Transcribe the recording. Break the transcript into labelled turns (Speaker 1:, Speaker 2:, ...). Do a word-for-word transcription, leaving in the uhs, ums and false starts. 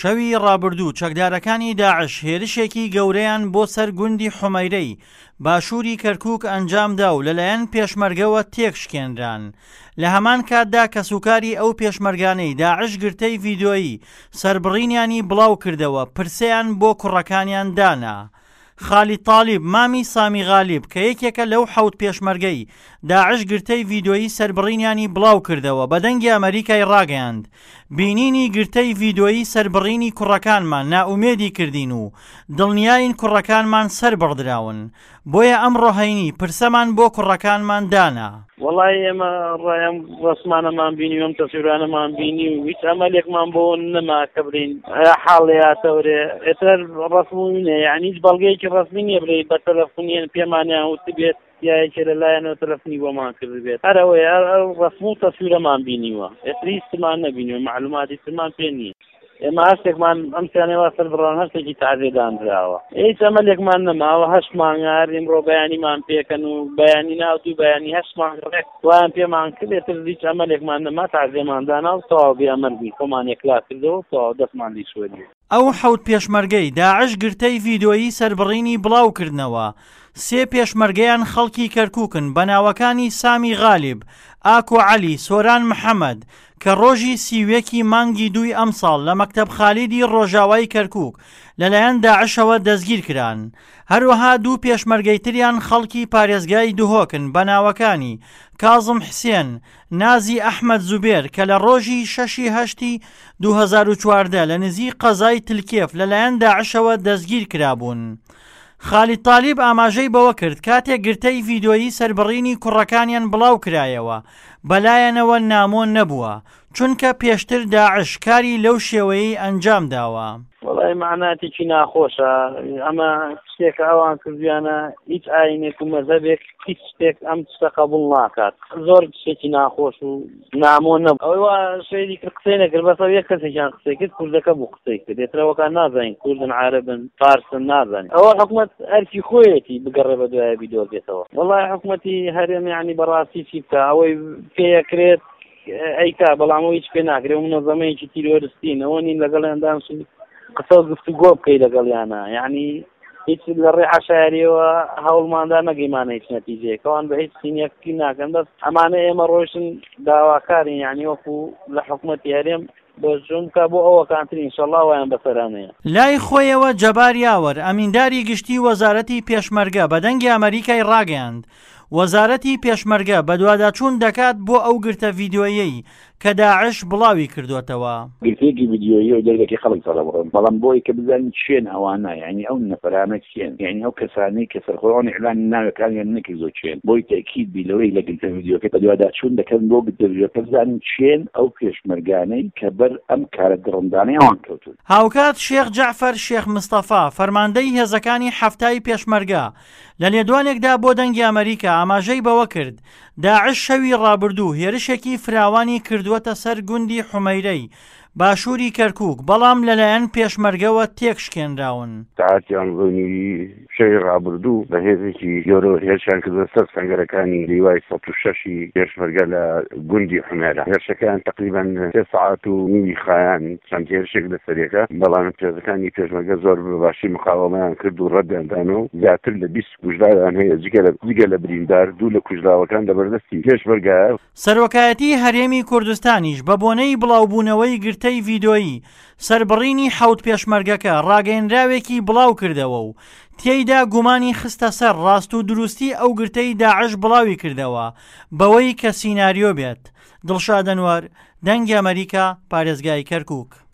Speaker 1: شەوی ڕابردوو چەکدارەکانی داعش هێرشێکی گەورەیان بۆ سەر گوندی حومەیرەی باشووری کەرکووک ئەنجامدا و لەلایەن پێشمەرگەوە تێکشکێنران. لە هەمان کاتدا کەسوکاری ئەو پێشمەرگانەی داعش گرتەی ڤیدۆیی سەربڕینیانی بڵاو کردەوە، پرسیان بۆ کوڕەکانیان دانا. خالید تالیب مامی سامی غالیب کە یەکێکە لەو حەوت پێشمەرگەی داعش گرتەی ڤیدۆیی سەربڕینیانی بڵاو کردەوە بە دەنگی ئەمریکای ڕاگەیاند. بینینی گرتەی ڤیدۆیی سەربڕینی کوڕەکانمان ناومێدی کردین و دڵنیاین کوڕەکانمان سەر بڕدراون. بۆیە ئەمڕۆ هەینی پرسەمان بۆ کوڕەکانمان دانا.
Speaker 2: وەڵای ئێمە ڕایەم ڕسمانەمان بینی ئەم تەسویرانەمان بینی و هیچ ئەمەلێکمان بۆ نەما کە بڵین حاڵەیاتەورێ ئێتر ڕسمونێ، یعنی هیچ بەڵگەیەکی ڕسمی نییە بڵێ بە تەلەفۆنیان پێمانیان وت بێت یاکێ لەلایەنەوە تەلەفۆنی بۆمان کرد بێت. هەرەوەی ڕسم و تەسویرەمان بینیوە، ئێتر هیچ تمان نەبینیوە، معلوماتی ترمان پێ نییە. ئێمە هەستێکمان ئەم سیانەوە سەر بڕان هەستێکی تازێدانراوە، هیچ ئەمەلێکمان نەماوە. هەشت مانگار ئیمڕۆ بەیانیمان پێکەن و بەیانی ناوت و بەیانی هەشت مانگڕێک وایان پێمان کرد، ئێتر هیچ ئەمەلێکمان نەما، تازێماندانا و تەواو بێئەمەربی خۆمان یەکلا کردەوە تەواو دەستمان لیشوەری.
Speaker 1: ئەو حەوت پێشمەرگەی داعش گرتەی ڤیدۆیی سەربڕینی بڵاوکردنەوە. سێ پێشمەرگەیان خەڵکی کەرکووکن بە ناوەکانی سامی غالیب، ئاکۆ عەلی، سۆران محەممەد کە ڕۆژی سیوێکی مانگی دووی ئەمساڵ لە مەکتەب خالیدی ڕۆژاوای کەرکووک لەلایەن داعشەوە دەستگیر کران. هەروەها دوو پێشمەرگەی تریان خەڵکی پارێزگای دهۆکن بە ناوەکانی کازم حسێن، نازی ئەحمەد زوبێر کە لە ڕۆژی شەشی هەشتی دوو هەزار و چواردە لە نزیک قەزای تلکێف لەلایەن داعشەوە دەستگیر کرابوون. خالید تالیب ئاماژەی بەوە کرد کاتێک گرتەی ڤیدۆیی سەربڕینی کوڕەکانیان بڵاو کرایەوە بەلایەنەوە نامۆن نەبووە، چونکە پێشتر داعش کاری لەو شێوەیەی ئەنجام داوە.
Speaker 2: وەڵای معناتێکی ناخۆشە ئەمە شتێکە ئەوان کردویانە، هیچ ئاینێک و مەزەبێک هیچ شتێک ئەم شتە قبوڵ ناکات، زۆر شتێکی ناخۆش و نامۆن نەبوو. ئەوە شوێنی کرد قسەی نەکرد، بەسەر یەک کەسێکیان قسەی کرد، کوردەکە بوو قسەی کرد، ئێترەوەکان نازانین کوردن عارەبن فارسن نازانین. ئەوە حکومەت ئەرکی خۆیەتی بگەڕێ بە دوایە ڤیدۆ بێتەوە. وەڵای حکومەتی هەرێم یعنی بەڕاستی چی بکە، ئەوەی پێیەکرێت ئەیکا، بەڵام ئەوە هیچ پێ ناکرێت. مونەزەمەیەکی تیرۆریستین، ئەوە نین لەگەڵیاندان قسە و گفتوگۆ بکەی لەگەڵیانە، یعنی هیچ لە ڕێ عەشایریەوە هەوڵماندا نەگەیمانە هیچ نەتیجەیەکەوان بە هیچ سینیەکی ناکەن. بەس ئەمانە ئێمە ڕۆیشتن داواکارین، یعنی وەکو لە حکومەتی هەرێم بۆ چونکە بۆ ئەوە کانتر ئینشەڵڵا وایان بەسەرانەیە.
Speaker 1: لای خۆیەوە جەبار یاوەر ئەمینداری گشتی وەزارەتی پێشمەرگە بە دەنگی ئەمریکای ڕاگەیاند وەزارەتی پێشمەرگە بە دوواداچوون دەکات بۆ ئەو گرتە ڤیدۆیەی کە داعش بڵاوی کردوێتەوە.
Speaker 3: گرتێکی ڤیدۆیی و دەرگەکەی خەڵک سەرەبڕن، بەڵام بۆی کە بزانین چێن ئەوانە، یعنی ئەو نەفەرانە چێن، یعنی ئەو کەسانەی کە سەرخۆڕانی ئیعلان ناوەکانیان نەکرد زۆر چێن، بۆی تەکید بی لەوەی لە گرتە ڤیدۆکە بە دوواداچوون دەکەن بۆ گرتە ڤیدۆکە بزانین چێن ئەو پێشمەرگانەی کە بەر ئەم کارە دڕندانەی ئەوان کەوتون.
Speaker 1: هاوکات شێخ جەعفەر شێخ مستەفا فەرماندەی هێزەکانی هەفتای پێشمەرگە لە لێدوانێکدا بۆ دەنگی ئەمریکا ئاماژەی بەوە کرد داعش شەوی ڕابردوو هێرشێکی فراوانی کردووەتە سەر گوندی حومەیرەی باشووری کەرکووک، بەڵام لەلایەن پێشمەرگەوە تێکشکێنراون.
Speaker 4: ساعتیان ڕوونی شەوی ڕابردوو بە هێزێکی گەورە هێرشیان کردوە سەر سەنگەرەکانی لیوای سەد و شەشی پێشمەرگە لە گوندی حومەیرە. هێرشەکان تقریبان سێ سەعات و نیوی خایان چەند هێرشێک لەسەرێکە، بەڵام پێزەکانی پێشمەرگە زۆر بەباشی مقاومەیان کرد و ڕەتداندانەوە و زیاتر لە بیست کوژراویان هەیە، جگە لە بریندار دوو لە کوژراوەکان لەبەردەستی پێشمەرگە.
Speaker 1: سەرۆکایەتی هەرێمی کوردستانیش بە بۆنەی بڵاوبوونەوەی گرتەی ڤیدۆیی سەربڕینی حەوت پێشمەرگەکە ڕاگەیەنراوێکی بڵاو کردەوە و تێیدا گومانی خستە سەر ڕاست و دروستی ئەو گرتەی داعش بڵاوی کردەوە بەوەی کە سیناریۆ بێت. دڵشاد ئەنوەر، دەنگی ئەمریکا، پارێزگای کەرکووک.